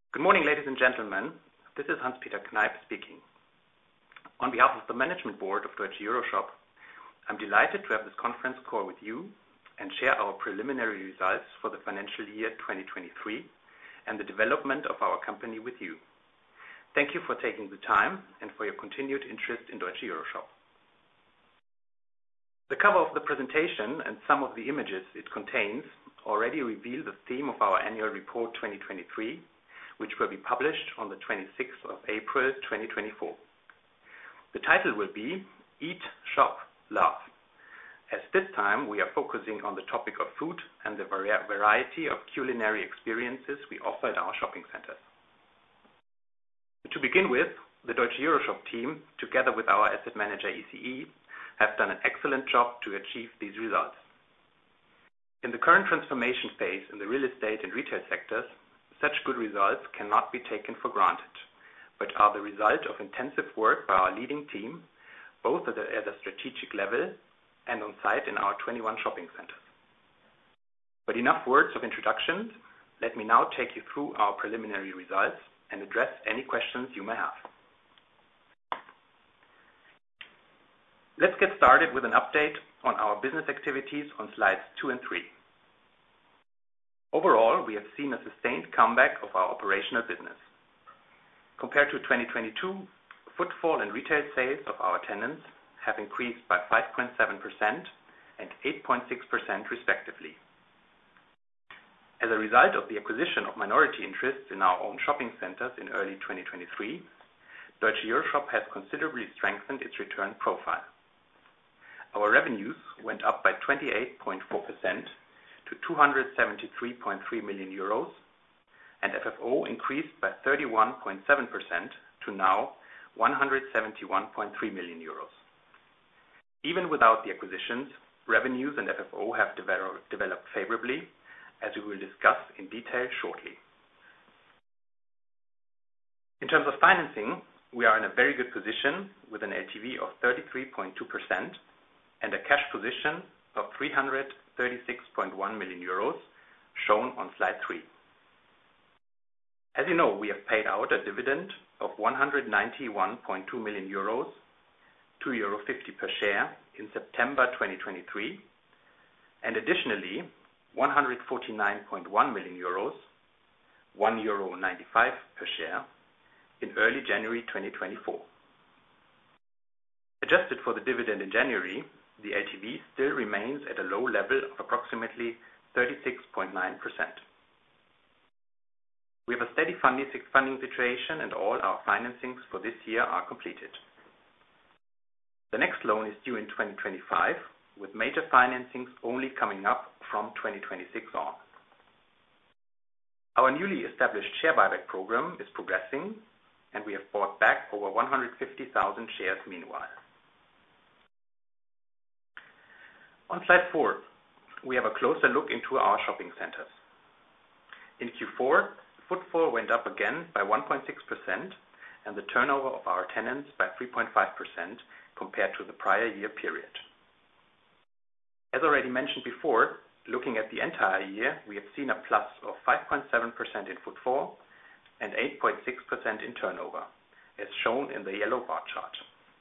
Good morning, ladies and gentlemen. This is Hans-Peter Kneip speaking. On behalf of the management board of Deutsche EuroShop, I'm delighted to have this conference call with you and share our preliminary results for the financial year 2023 and the development of our company with you. Thank you for taking the time and for your continued interest in Deutsche EuroShop. The cover of the presentation and some of the images it contains already reveal the theme of our annual report 2023, which will be published on the 26th of April 2024. The title will be Eat, Shop, Love, as this time we are focusing on the topic of food and the variety of culinary experiences we offer at our shopping centers. To begin with, the Deutsche EuroShop team, together with our asset manager ECE, have done an excellent job to achieve these results. In the current transformation phase in the real estate and retail sectors, such good results cannot be taken for granted, but are the result of intensive work by our leading team, both at a strategic level and on site in our 21 shopping centers. But enough words of introduction. Let me now take you through our preliminary results and address any questions you may have. Let's get started with an update on our business activities on slides 2 and 3. Overall, we have seen a sustained comeback of our operational business. Compared to 2022, footfall and retail sales of our tenants have increased by 5.7% and 8.6% respectively. As a result of the acquisition of minority interests in our own shopping centers in early 2023, Deutsche EuroShop has considerably strengthened its return profile. Our revenues went up by 28.4% to 273.3 million euros, and FFO increased by 31.7% to now 171.3 million euros. Even without the acquisitions, revenues and FFO have developed favorably, as we will discuss in detail shortly. In terms of financing, we are in a very good position with an LTV of 33.2% and a cash position of 336.1 million euros, shown on slide 3. As you know, we have paid out a dividend of 191.2 million euros, €2.50 per share, in September 2023, and additionally 149.1 million euros, €1.95 per share, in early January 2024. Adjusted for the dividend in January, the LTV still remains at a low level of approximately 36.9%. We have a steady funding situation and all our financings for this year are completed. The next loan is due in 2025, with major financings only coming up from 2026 on. Our newly established share buyback program is progressing, and we have bought back over 150,000 shares meanwhile. On slide 4, we have a closer look into our shopping centers. In Q4, footfall went up again by 1.6% and the turnover of our tenants by 3.5% compared to the prior year period. As already mentioned before, looking at the entire year, we have seen a plus of 5.7% in footfall and 8.6% in turnover, as shown in the yellow bar chart.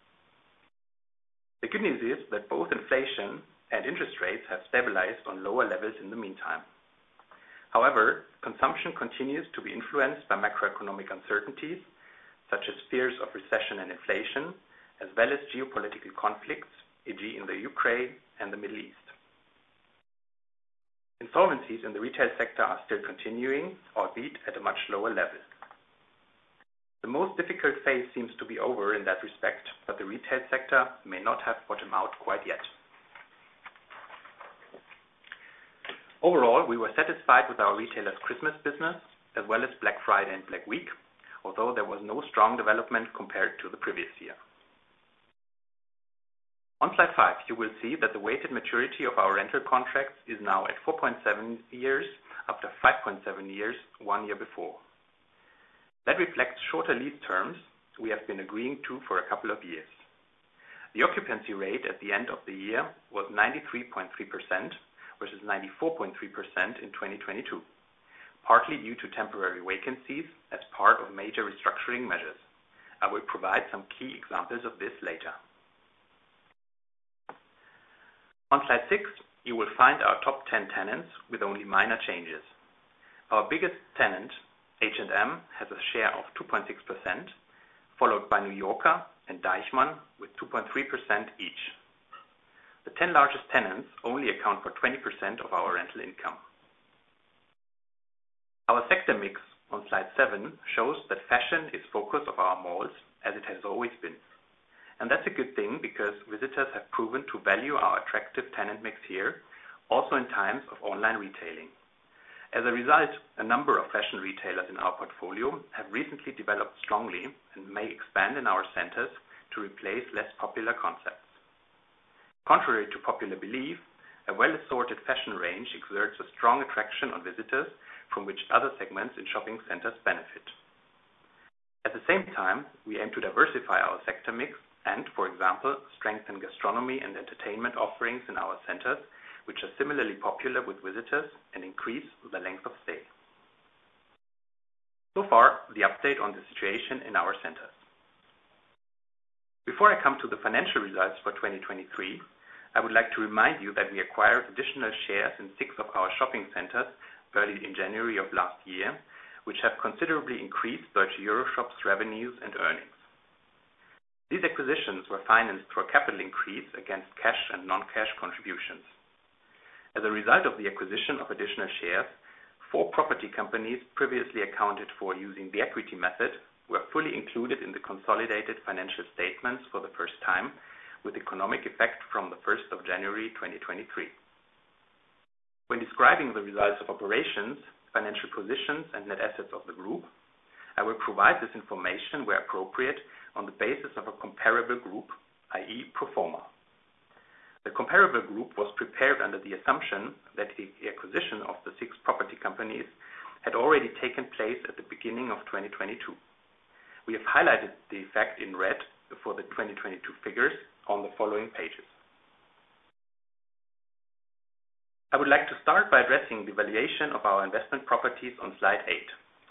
The good news is that both inflation and interest rates have stabilized on lower levels in the meantime. However, consumption continues to be influenced by macroeconomic uncertainties, such as fears of recession and inflation, as well as geopolitical conflicts, e.g. in the Ukraine and the Middle East. Insolvencies in the retail sector are still continuing, albeit at a much lower level. The most difficult phase seems to be over in that respect, but the retail sector may not have bottomed out quite yet. Overall, we were satisfied with our retailers' Christmas business, as well as Black Friday and Black Week, although there was no strong development compared to the previous year. On slide 5, you will see that the weighted maturity of our rental contracts is now at 4.7 years, after 5.7 years 1 year before. That reflects shorter lease terms we have been agreeing to for a couple of years. The occupancy rate at the end of the year was 93.3%, versus 94.3% in 2022. partly due to temporary vacancies as part of major restructuring measures. I will provide some key examples of this later. On slide 6, you will find our top 10 tenants with only minor changes. Our biggest tenant, H&M, has a share of 2.6%, followed by New Yorker and Deichmann with 2.3% each. The 10 largest tenants only account for 20% of our rental income. Our sector mix on slide 7 shows that fashion is focus of our malls, as it has always been. And that's a good thing because visitors have proven to value our attractive tenant mix here, also in times of online retailing. As a result, a number of fashion retailers in our portfolio have recently developed strongly and may expand in our centers to replace less popular concepts. Contrary to popular belief, a well-assorted fashion range exerts a strong attraction on visitors from which other segments in shopping centers benefit. At the same time, we aim to diversify our sector mix and, for example, strengthen gastronomy and entertainment offerings in our centers, which are similarly popular with visitors and increase the length of stay. So far, the update on the situation in our centers. Before I come to the financial results for 2023, I would like to remind you that we acquired additional shares in 6 of our shopping centers early in January of last year, which have considerably increased Deutsche EuroShop's revenues and earnings. These acquisitions were financed through a capital increase against cash and non-cash contributions. As a result of the acquisition of additional shares, 4 property companies previously accounted for using the equity method were fully included in the consolidated financial statements for the first time, with economic effect from the 1st of January 2023. When describing the results of operations, financial positions, and net assets of the group, I will provide this information where appropriate on the basis of a comparable group, i.e. pro forma. The comparable group was prepared under the assumption that the acquisition of the 6 property companies had already taken place at the beginning of 2022. We have highlighted the effect in red for the 2022 figures on the following pages. I would like to start by addressing the valuation of our investment properties on slide 8.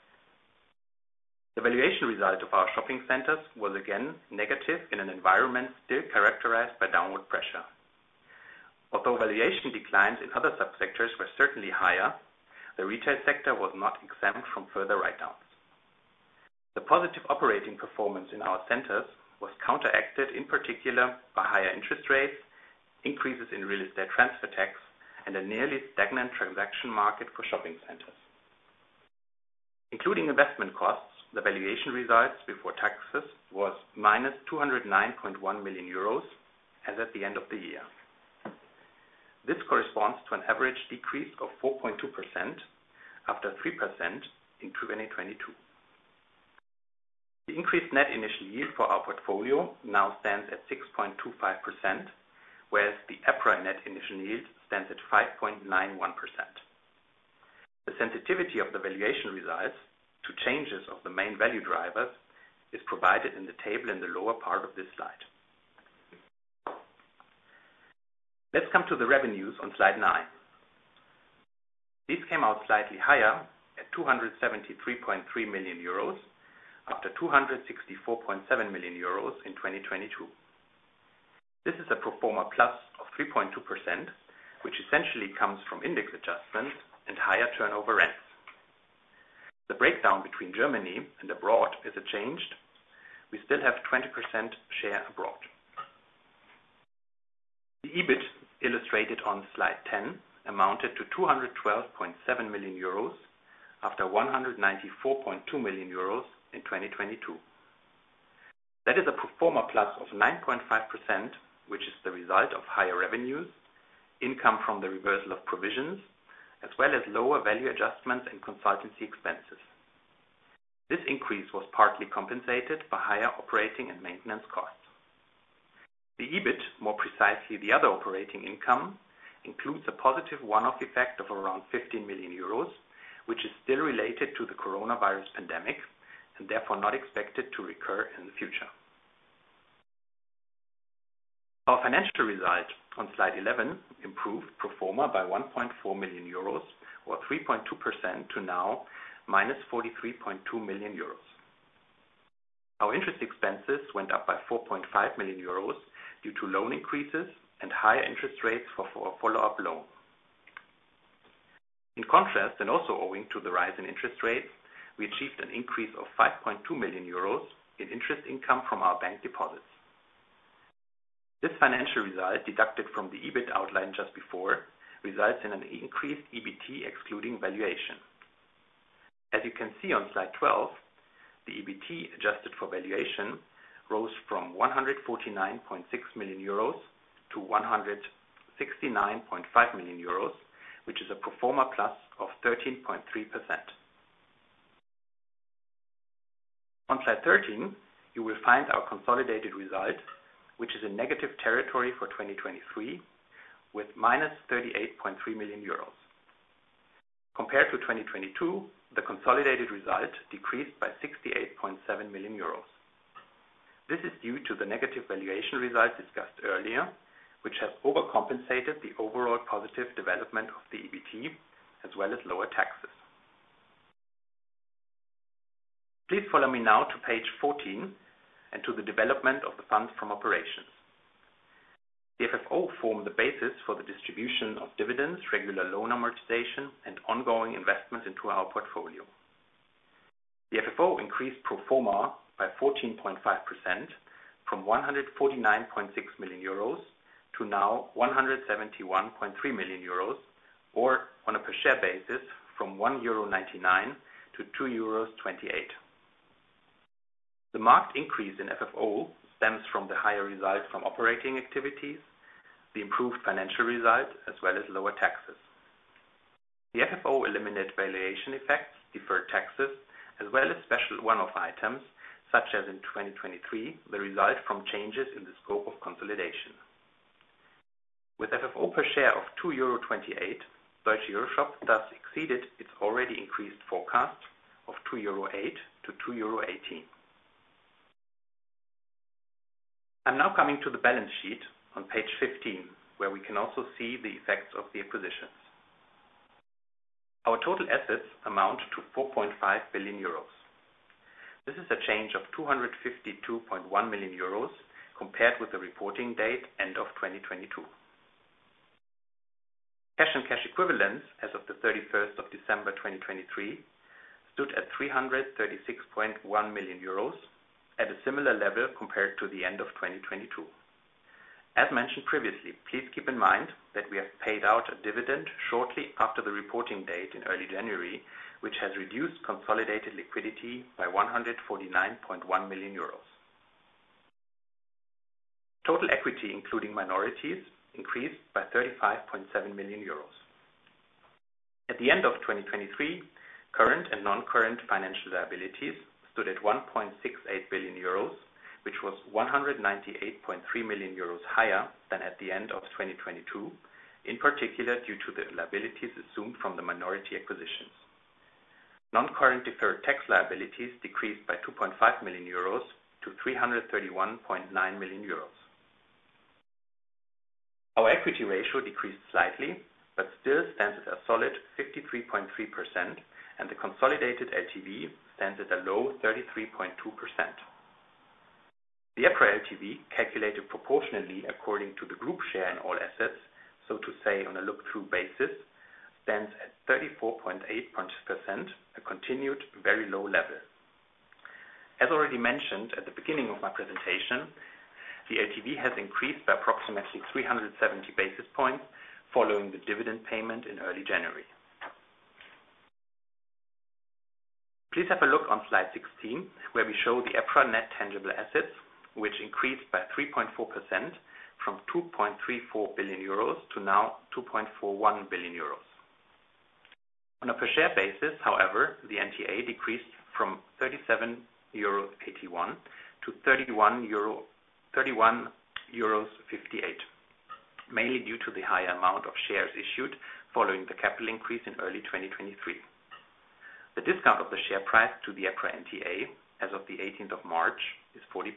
The valuation result of our shopping centers was again negative in an environment still characterized by downward pressure. Although valuation declines in other subsectors were certainly higher, the retail sector was not exempt from further write-downs. The positive operating performance in our centers was counteracted in particular by higher interest rates, increases in real estate transfer tax, and a nearly stagnant transaction market for shopping centers. Including investment costs, the valuation results before taxes was minus 209.1 million euros as at the end of the year. This corresponds to an average decrease of 4.2% after 3% in 2022. The increased net initial yield for our portfolio now stands at 6.25%, whereas the EPRA net initial yield stands at 5.91%. The sensitivity of the valuation results to changes of the main value drivers is provided in the table in the lower part of this slide. Let's come to the revenues on slide 9. These came out slightly higher at 273.3 million euros after 264.7 million euros in 2022. This is a pro forma plus of 3.2%, which essentially comes from index adjustments and higher turnover rents. The breakdown between Germany and abroad is unchanged. We still have 20% share abroad. The EBIT illustrated on slide 10 amounted to 212.7 million euros after 194.2 million euros in 2022. That is a pro forma plus of 9.5%, which is the result of higher revenues, income from the reversal of provisions, as well as lower value adjustments and consultancy expenses. This increase was partly compensated by higher operating and maintenance costs. The EBIT, more precisely the other operating income, includes a positive one-off effect of around 15 million euros, which is still related to the coronavirus pandemic and therefore not expected to recur in the future. Our financial result on slide 11 improved pro forma by 1.4 million euros or 3.2% to now minus 43.2 million euros. Our interest expenses went up by 4.5 million euros due to loan increases and higher interest rates for a follow-up loan. In contrast, and also owing to the rise in interest rates, we achieved an increase of 5.2 million euros in interest income from our bank deposits. This financial result, deducted from the EBIT outlined just before, results in an increased EBT excluding valuation. As you can see on slide 12, the EBT adjusted for valuation rose from 149.6 million euros to 169.5 million euros, which is a pro forma plus of 13.3%. On slide 13, you will find our consolidated result, which is in negative territory for 2023, with minus 38.3 million euros. Compared to 2022, the consolidated result decreased by 68.7 million euros. This is due to the negative valuation result discussed earlier, which has overcompensated the overall positive development of the EBT, as well as lower taxes. Please follow me now to page 14 and to the development of the funds from operations. The FFO form the basis for the distribution of dividends, regular loan amortization, and ongoing investments into our portfolio. The FFO increased pro forma by 14.5% from 149.6 million euros to now 171.3 million euros, or on a per share basis from €1.99 to €2.28. The marked increase in FFO stems from the higher result from operating activities, the improved financial result, as well as lower taxes. The FFO eliminated valuation effects, deferred taxes, as well as special one-off items, such as in 2023, the result from changes in the scope of consolidation. With FFO per share of €2.28, Deutsche EuroShop thus exceeded its already increased forecast of €2.08 to €2.18. I'm now coming to the balance sheet on page 15, where we can also see the effects of the acquisitions. Our total assets amount to 4.5 billion euros. This is a change of 252.1 million euros compared with the reporting date end of 2022. Cash and cash equivalents as of the 31st of December 2023 stood at 336.1 million euros, at a similar level compared to the end of 2022. As mentioned previously, please keep in mind that we have paid out a dividend shortly after the reporting date in early January, which has reduced consolidated liquidity by 149.1 million euros. Total equity, including minorities, increased by 35.7 million euros. At the end of 2023, current and non-current financial liabilities stood at 1.68 billion euros, which was 198.3 million euros higher than at the end of 2022, in particular due to the liabilities assumed from the minority acquisitions. Non-current deferred tax liabilities decreased by 2.5 million euros to 331.9 million euros. Our equity ratio decreased slightly, but still stands at a solid 53.3%, and the consolidated LTV stands at a low 33.2%. The EPRA LTV, calculated proportionally according to the group share in all assets, so to say on a look-through basis, stands at 34.8%, a continued very low level. As already mentioned at the beginning of my presentation, the LTV has increased by approximately 370 basis points following the dividend payment in early January. Please have a look on slide 16, where we show the EPRA net tangible assets, which increased by 3.4% from 2.34 billion euros to now 2.41 billion euros. On a per share basis, however, the NTA decreased from 37.81 euro to 31.58 euros, mainly due to the higher amount of shares issued following the capital increase in early 2023. The discount of the share price to the EPRA NTA as of the 18th of March is 40%.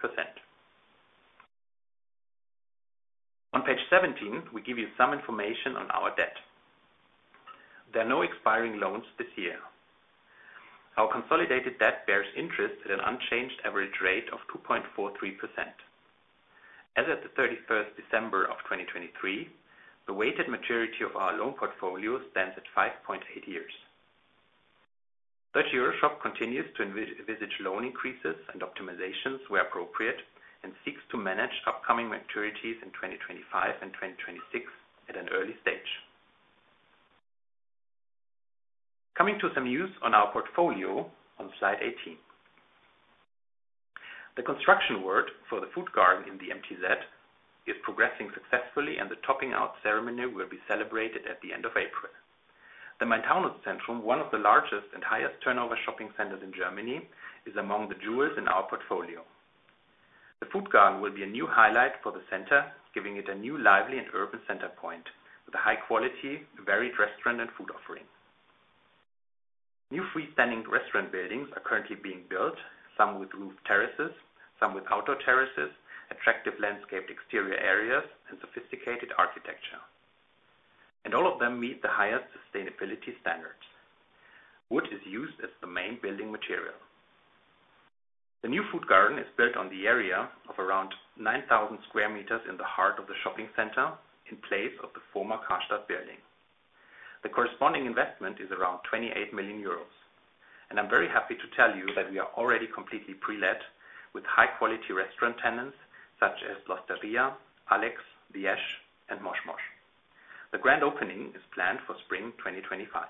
On page 17, we give you some information on our debt. There are no expiring loans this year. Our consolidated debt bears interest at an unchanged average rate of 2.43%. As at the 31st December of 2023, the weighted maturity of our loan portfolio stands at 5.8 years. Deutsche EuroShop continues to envisage loan increases and optimizations where appropriate and seeks to manage upcoming maturities in 2025 and 2026 at an early stage. Coming to some news on our portfolio on slide 18. The construction work for the food garden in the MTZ is progressing successfully, and the topping out ceremony will be celebrated at the end of April. The Main-Taunus-Zentrum, one of the largest and highest turnover shopping centers in Germany, is among the jewels in our portfolio. The food garden will be a new highlight for the center, giving it a new lively and urban center point with a high quality, varied restaurant and food offering. New freestanding restaurant buildings are currently being built, some with roof terraces, some with outdoor terraces, attractive landscaped exterior areas, and sophisticated architecture. And all of them meet the highest sustainability standards. Wood is used as the main building material. The new food garden is built on the area of around 9,000 square meters in the heart of the shopping center, in place of the former Karstadt building. The corresponding investment is around 28 million euros. And I'm very happy to tell you that we are already completely pre-let with high-quality restaurant tenants such as L'Osteria, Alex, The Ash, and Mosh Mosh. The grand opening is planned for spring 2025.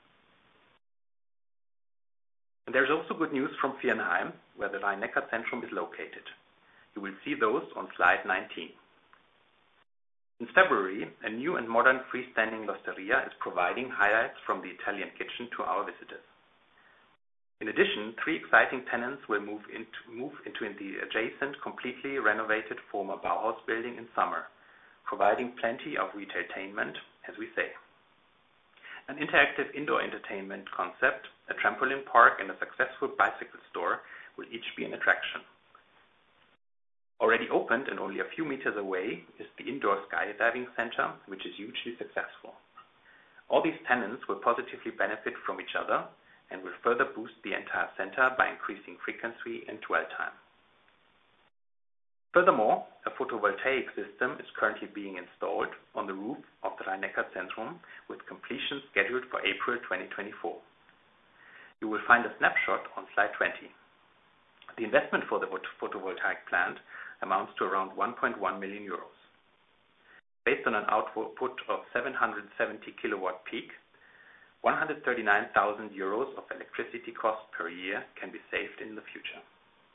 And there's also good news from Viernheim, where the Rhein-Neckar-Zentrum is located. You will see those on slide 19. In February, a new and modern freestanding L'Osteria is providing highlights from the Italian kitchen to our visitors. In addition, 3 exciting tenants will move into the adjacent, completely renovated former Bauhaus building in summer, providing plenty of retailtainment, as we say. An interactive indoor entertainment concept, a trampoline park, and a successful bicycle store will each be an attraction. Already opened and only a few meters away is the indoor skydiving center, which is hugely successful. All these tenants will positively benefit from each other and will further boost the entire center by increasing frequency and dwell time. Furthermore, a photovoltaic system is currently being installed on the roof of the Rhein-Neckar-Zentrum with completion scheduled for April 2024. You will find a snapshot on slide 20. The investment for the photovoltaic plant amounts to around 1.1 million euros. Based on an output of 770 kilowatt peak, 139,000 euros of electricity costs per year can be saved in the future.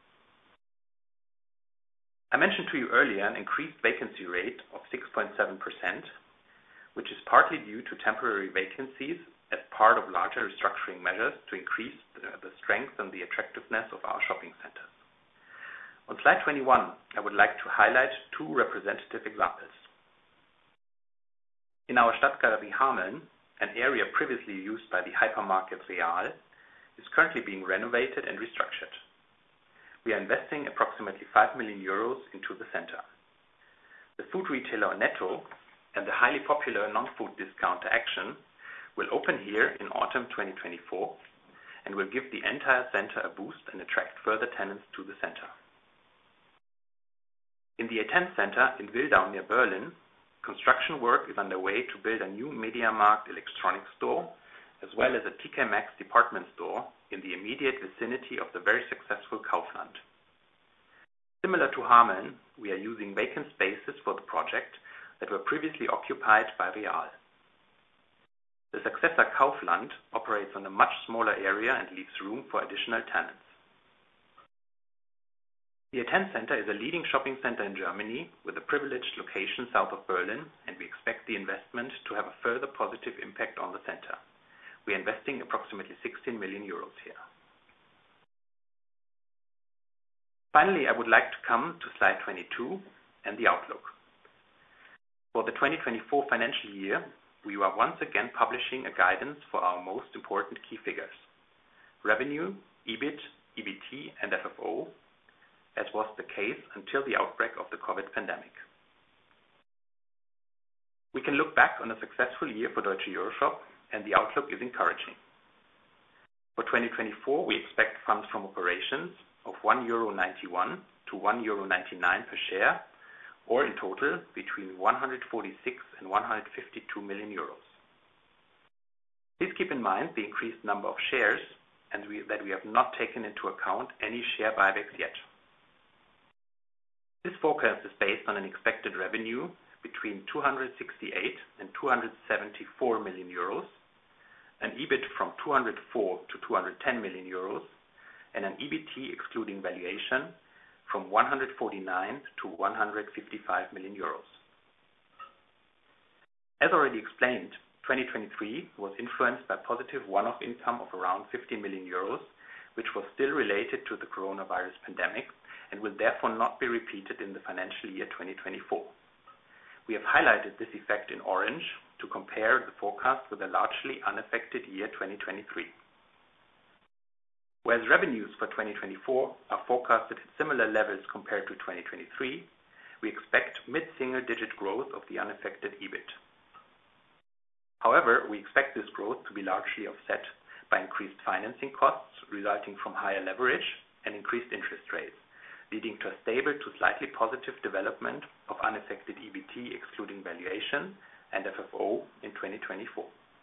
I mentioned to you earlier an increased vacancy rate of 6.7%, which is partly due to temporary vacancies as part of larger restructuring measures to increase the strength and the attractiveness of our shopping centers. On slide 21, I would like to highlight 2 representative examples. In our Stadtgalerie Hameln, an area previously used by the hypermarket Real is currently being renovated and restructured. We are investing approximately 5 million euros into the center. The food retailer Netto and the highly popular non-food discounter Action will open here in autumn 2024 and will give the entire center a boost and attract further tenants to the center. In the A10 center in Wildau near Berlin, construction work is underway to build a new MediaMarkt electronics store, as well as a TK Maxx department store in the immediate vicinity of the very successful Kaufland. Similar to Hameln, we are using vacant spaces for the project that were previously occupied by Real. The successor Kaufland operates on a much smaller area and leaves room for additional tenants. The A10 Center is a leading shopping center in Germany with a privileged location south of Berlin, and we expect the investment to have a further positive impact on the center. We are investing approximately 16 million euros here. Finally, I would like to come to slide 22 and the outlook. For the 2024 financial year, we are once again publishing a guidance for our most important key figures: revenue, EBIT, EBT, and FFO, as was the case until the outbreak of the COVID pandemic. We can look back on a successful year for Deutsche EuroShop and the outlook is encouraging. For 2024, we expect funds from operations of €1.91 to €1.99 per share, or in total between 146 and 152 million euros. Please keep in mind the increased number of shares and that we have not taken into account any share buybacks yet. This forecast is based on an expected revenue between 268 and 274 million euros, an EBIT from 204 to 210 million euros, and an EBT excluding valuation from 149 to 155 million euros. As already explained, 2023 was influenced by positive one-off income of around 50 million euros, which was still related to the coronavirus pandemic and will therefore not be repeated in the financial year 2024. We have highlighted this effect in orange to compare the forecast with a largely unaffected year 2023. Whereas revenues for 2024 are forecasted at similar levels compared to 2023, we expect mid-single-digit growth of the unaffected EBIT. However, we expect this growth to be largely offset by increased financing costs resulting from higher leverage and increased interest rates, leading to a stable to slightly positive development of unaffected EBT excluding valuation and FFO in 2024.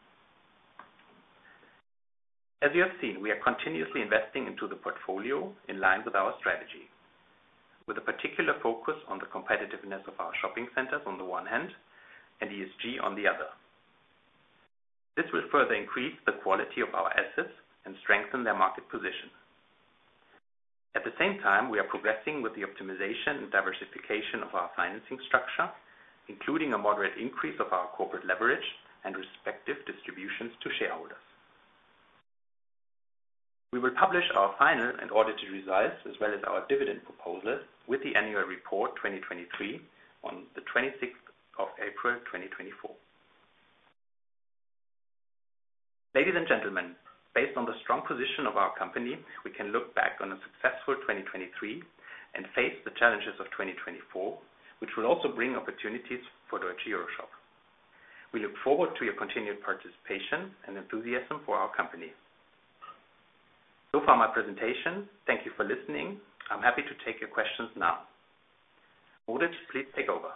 As you have seen, we are continuously investing into the portfolio in line with our strategy, with a particular focus on the competitiveness of our shopping centers on the one hand and ESG on the other. This will further increase the quality of our assets and strengthen their market position. At the same time, we are progressing with the optimization and diversification of our financing structure, including a moderate increase of our corporate leverage and respective distributions to shareholders. We will publish our final and audited results as well as our dividend proposal with the annual report 2023 on the 26th of April 2024. Ladies and gentlemen, based on the strong position of our company, we can look back on a successful 2023 and face the challenges of 2024, which will also bring opportunities for Deutsche EuroShop. We look forward to your continued participation and enthusiasm for our company. So far my presentation. Thank you for listening. I'm happy to take your questions now. Moritz, please take over.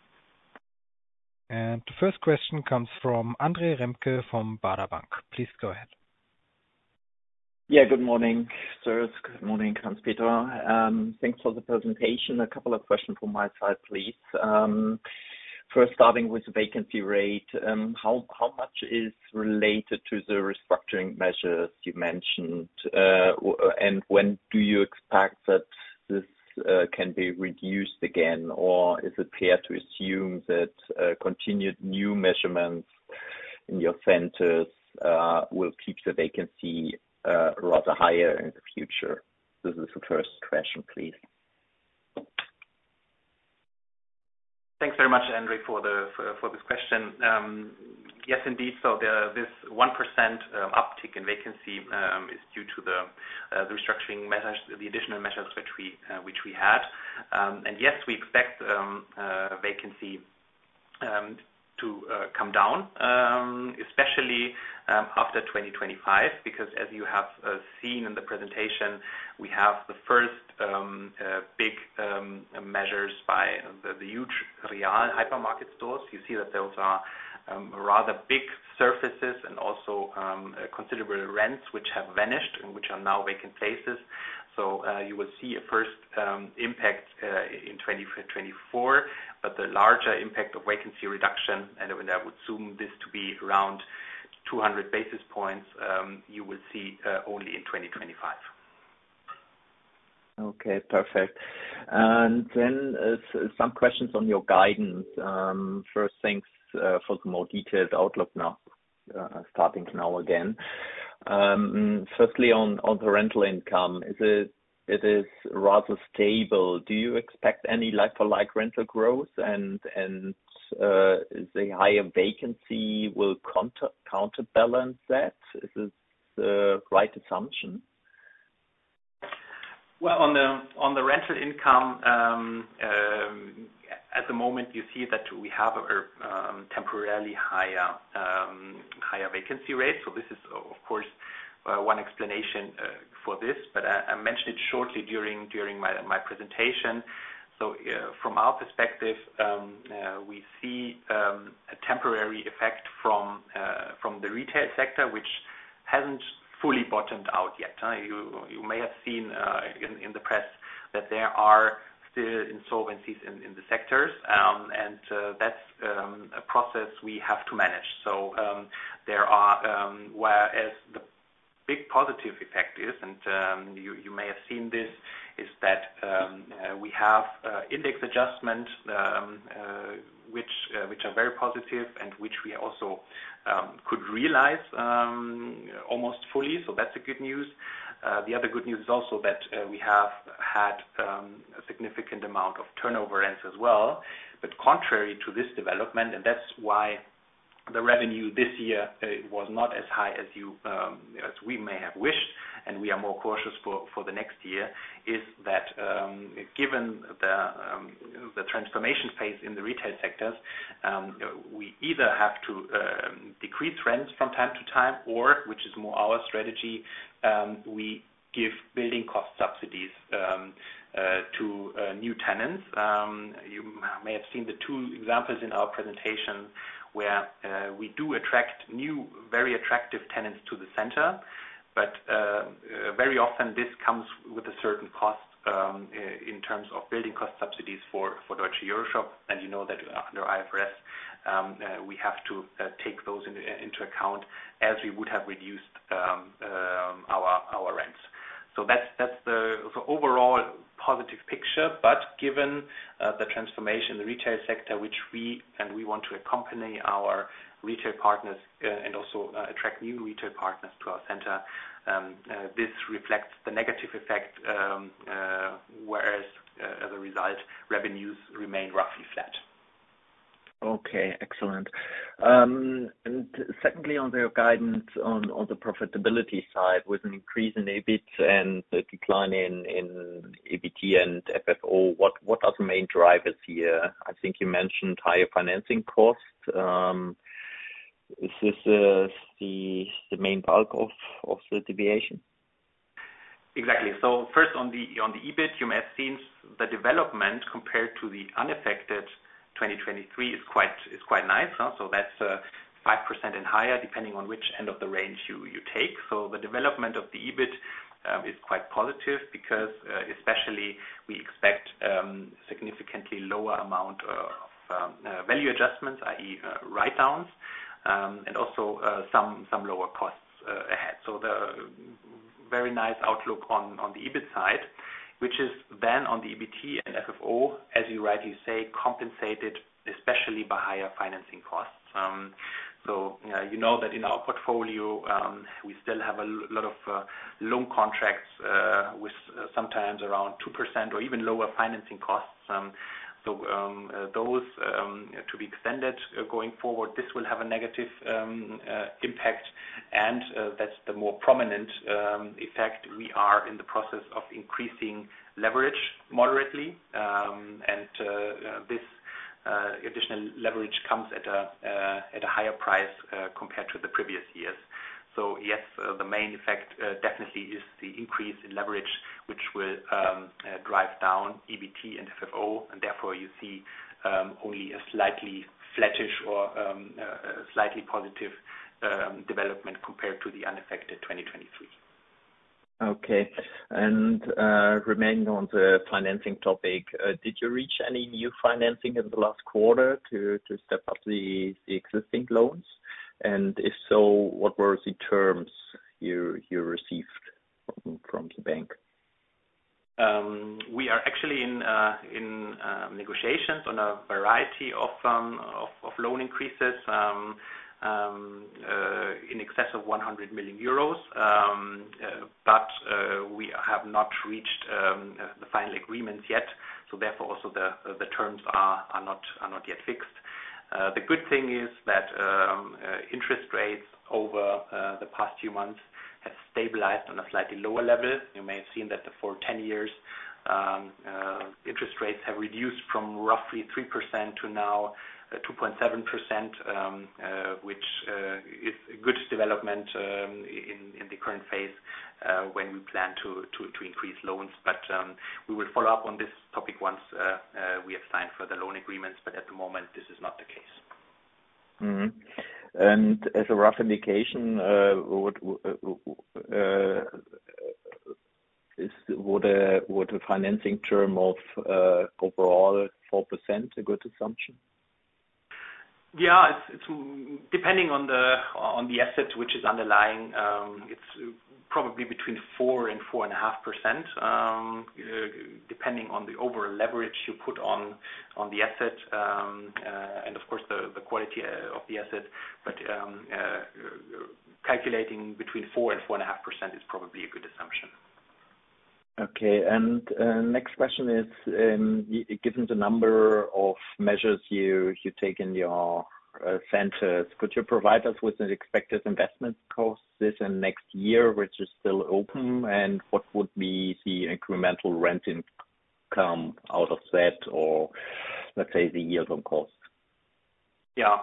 And the first question comes from Andre Remke from Baader Bank. Please go ahead. Yeah, good morning, sirs. Good morning, Hans-Peter. Thanks for the presentation. A couple of questions from my side, please. First, starting with the vacancy rate, how much is related to the restructuring measures you mentioned, and when do you expect that this can be reduced again, or is it fair to assume that continued new measurements in your centers will keep the vacancy rather higher in the future? This is the first question, please. Thanks very much, Andre, for this question. Yes, indeed. So this 1% uptick in vacancy is due to the restructuring measures, the additional measures which we had. And yes, we expect vacancy to come down, especially after 2025, because as you have seen in the presentation, we have the first big measures by the huge Real hypermarket stores. You see that those are rather big surfaces and also considerable rents which have vanished and which are now vacant places. So you will see a first impact in 2024, but the larger impact of vacancy reduction, and I would assume this to be around 200 basis points, you will see only in 2025. Okay, perfect. And then some questions on your guidance. First, thanks for the more detailed outlook now, starting now again. Firstly, on the rental income, it is rather stable. Do you expect any like-for-like rental growth, and the higher vacancy will counterbalance that? Is this the right assumption? Well, on the rental income, at the moment, you see that we have a temporarily higher vacancy rate. So this is, of course, one explanation for this, but I mentioned it shortly during my presentation. So from our perspective, we see a temporary effect from the retail sector, which hasn't fully bottomed out yet. You may have seen in the press that there are still insolvencies in the sectors, and that's a process we have to manage. So there are, whereas the big positive effect is, and you may have seen this, is that we have index adjustment, which are very positive and which we also could realize almost fully. So that's a good news. The other good news is also that we have had a significant amount of turnover rents as well. But contrary to this development, and that's why the revenue this year was not as high as we may have wished, and we are more cautious for the next year, is that given the transformation phase in the retail sectors, we either have to decrease rents from time to time, or, which is more our strategy, we give building cost subsidies to new tenants. You may have seen the two examples in our presentation where we do attract new, very attractive tenants to the center, but very often this comes with a certain cost in terms of building cost subsidies for Deutsche EuroShop, and you know that under IFRS we have to take those into account as we would have reduced our rents. So that's the overall positive picture, but given the transformation in the retail sector, which we want to accompany our retail partners and also attract new retail partners to our center, this reflects the negative effect, whereas as a result, revenues remain roughly flat. Okay, excellent. And secondly, on their guidance on the profitability side, with an increase in EBIT and a decline in EBT and FFO, what are the main drivers here? I think you mentioned higher financing costs. Is this the main bulk of the deviation? Exactly. So first on the EBIT, you may have seen the development compared to the unaffected 2023 is quite nice. So that's 5% and higher, depending on which end of the range you take. So the development of the EBIT is quite positive because especially we expect significantly lower amount of value adjustments, i.e. write-downs, and also some lower costs ahead. So the very nice outlook on the EBIT side, which is then on the EBT and FFO, as you rightly say, compensated especially by higher financing costs. So you know that in our portfolio we still have a lot of loan contracts with sometimes around 2% or even lower financing costs. So those to be extended going forward, this will have a negative impact, and that's the more prominent effect. We are in the process of increasing leverage moderately, and this additional leverage comes at a higher price compared to the previous years. So yes, the main effect definitely is the increase in leverage, which will drive down EBT and FFO, and therefore you see only a slightly flattish or a slightly positive development compared to the unaffected 2023. Okay. And remaining on the financing topic, did you reach any new financing in the last quarter to step up the existing loans? And if so, what were the terms you received from the bank? We are actually in negotiations on a variety of loan increases in excess of 100 million euros, but we have not reached the final agreements yet. So therefore, also the terms are not yet fixed. The good thing is that interest rates over the past few months have stabilized on a slightly lower level. You may have seen that for 10 years Interest rates have reduced from roughly 3% to now 2.7%, which is a good development in the current phase when we plan to increase loans. But we will follow up on this topic once we have signed further loan agreements, but at the moment this is not the case. Mm-hmm. And as a rough indication, would a financing term of overall 4% a good assumption? Yeah, it's depending on the asset which is underlying. It's probably between 4 and 4.5%, depending on the overall leverage you put on the asset, and of course the quality of the asset. But calculating between 4 and 4.5% is probably a good assumption. Okay, and next question is, given the number of measures you take in your centers, could you provide us with an expected investment cost this and next year, which is still open, and what would be the incremental rent income out of that, or let's say the yield on cost? Yeah.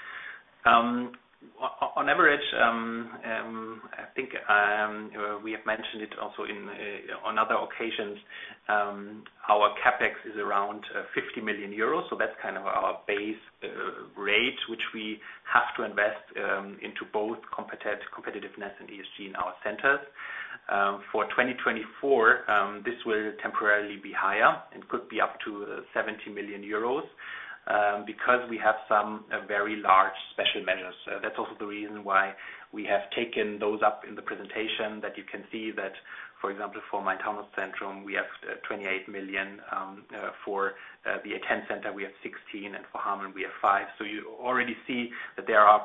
On average, I think we have mentioned it also on other occasions. Our capex is around 50 million euros, so that's kind of our base rate, which we have to invest into both competitiveness and ESG in our centers. For 2024, this will temporarily be higher and could be up to 70 million euros. Because we have some very large special measures. That's also the reason why we have taken those up in the presentation, that you can see that, for example, for Main-Taunus-Zentrum, we have 28 million, for the A10 Center we have 16, and for Hameln we have 5. So you already see that there are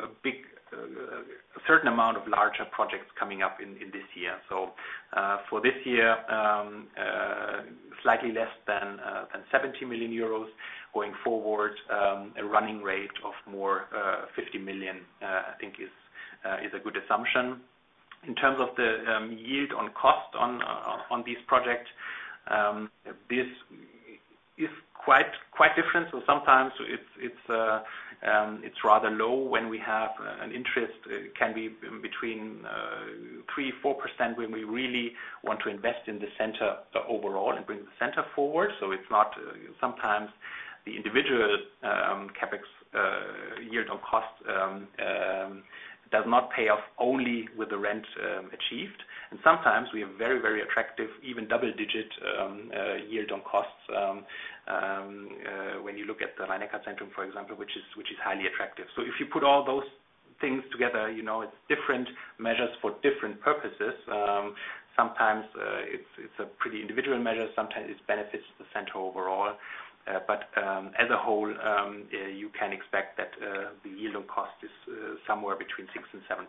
a certain amount of larger projects coming up in this year. So for this year, slightly less than 70 million euros. Going forward, a running rate of more 50 million, I think is a good assumption. In terms of the yield on cost on these projects, this is quite different. So sometimes it's rather low when we have an interest. It can be between 3-4% when we really want to invest in the center overall and bring the center forward. So it's not sometimes the individual capex yield on cost does not pay off only with the rent achieved. And sometimes we have very, very attractive, even double-digit yield on costs when you look at the Rhein-Neckar-Zentrum, for example, which is highly attractive. So if you put all those things together, it's different measures for different purposes. Sometimes it's a pretty individual measure. Sometimes it benefits the center overall. But as a whole, you can expect that the yield on cost is somewhere between 6 and 7%.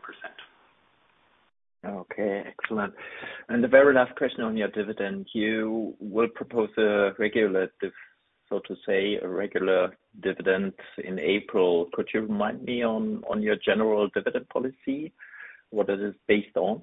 Okay, excellent. And the very last question on your dividend, you will propose a regular dividend in April. Could you remind me on your general dividend policy, what it is based on?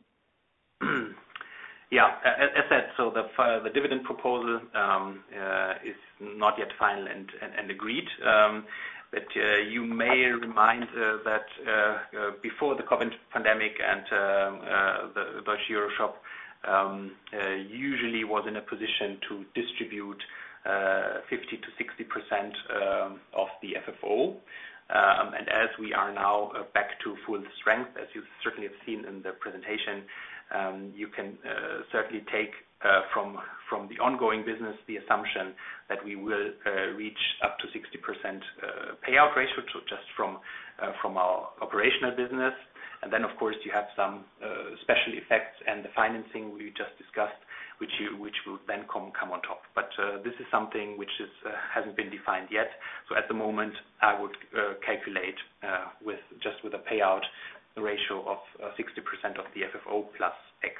Yeah, as said, so the dividend proposal is not yet final and agreed. But you may remind that before the COVID pandemic and the Deutsche EuroShop usually was in a position to distribute 50 to 60% of the FFO. And as we are now back to full strength, as you certainly have seen in the presentation, you can certainly take from the ongoing business the assumption that we will reach up to 60% payout ratio, so just from our operational business. And then, of course, you have some special effects and the financing we just discussed, which will then come on top. But this is something which hasn't been defined yet. So at the moment, I would calculate with a payout ratio of 60% of the FFO plus X.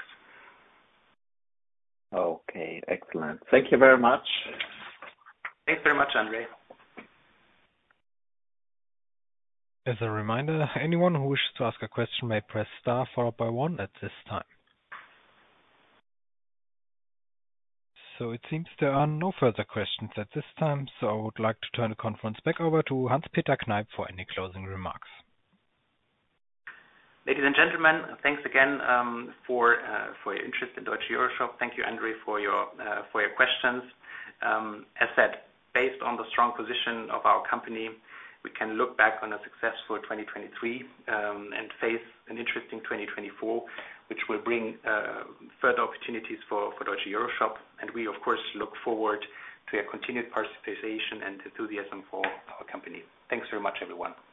Okay, excellent. Thank you very much. Thanks very much, Andre. As a reminder, anyone who wishes to ask a question may press star followed by 1 at this time. So it seems there are no further questions at this time, so I would like to turn the conference back over to Hans-Peter Kneip for any closing remarks. Ladies and gentlemen, thanks again for your interest in Deutsche EuroShop. Thank you, Andre, for your questions. As said, based on the strong position of our company, we can look back on a successful 2023 and face an interesting 2024, which will bring further opportunities for Deutsche EuroShop. And we, of course, look forward to your continued participation and enthusiasm for our company. Thanks very much, everyone.